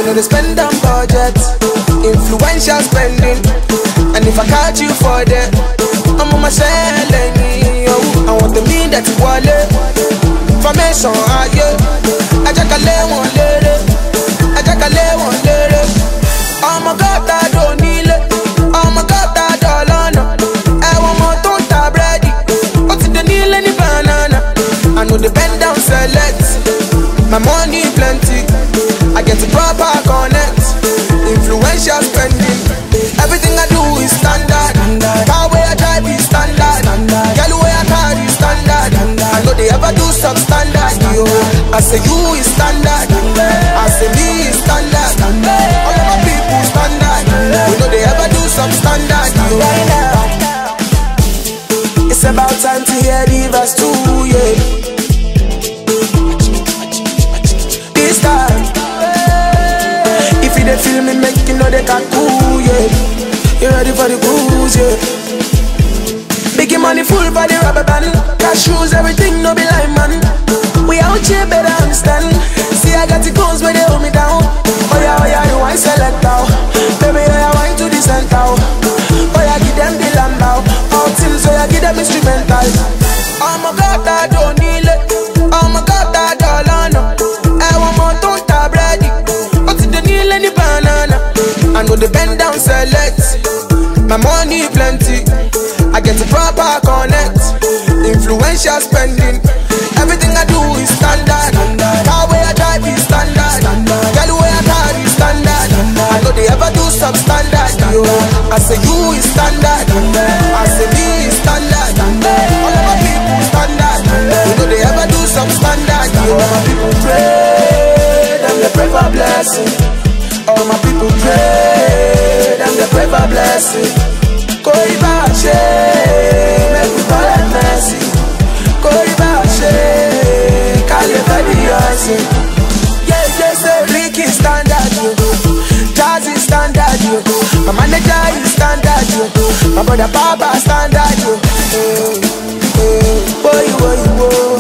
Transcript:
we know they spend on budget, influential spending. And if I catch you for that, I'm on my selling. I want the mean that you want it. Formation, I just a lay one lady. I just a lay one lady. Oh my God, I don't need it. Oh my God, I don't know. I want more tonta bready. What's the need any banana? I know the bend down select. My money plenty. I get the proper connect. Influential spending. Everything I do is standard. Car where I drive is standard. Girl where I carry is standard. I know they ever do substandard. Yo, I say you is standard. I say me is standard. All of my people standard. We know they ever do substandard. It's about time to hear the verse 2, yeah. This time, if you dey feel me, make you know they can cool, yeah. You ready for the cruise, yeah. Biggie money full for the rubber band. Cash shoes, everything, no be like man. We out here, better understand. See, I got the goals where they hold me down. Oh yeah, you want select out. Baby, oh yeah, wine to the center. Oh yeah, give them the lamb out. Out till so yeah, give them instrumental. Oh my God, I don't need it. Oh my God, I don't know. I want more tonta bready. What's the need any banana? I know the bend down select. My money plenty. I get the proper connect. Influential spending. Everything I do is standard. Car where I drive is standard. Girl where I carry is standard. I know they ever do substandard. Yo, I say you is standard. I say me is standard. All of my people standard. We know they ever do substandard. Yo, all my people pray, them they pray for blessing. All my people pray, them they pray for blessing. Koriba she, make we call it mercy. Koriba she, call it Beyonce. Yeah, say Ricky standard, yo. Jazzy standard, yo. My manager is standard, yo. My brother Papa standard, yo. Boy, boy, boy.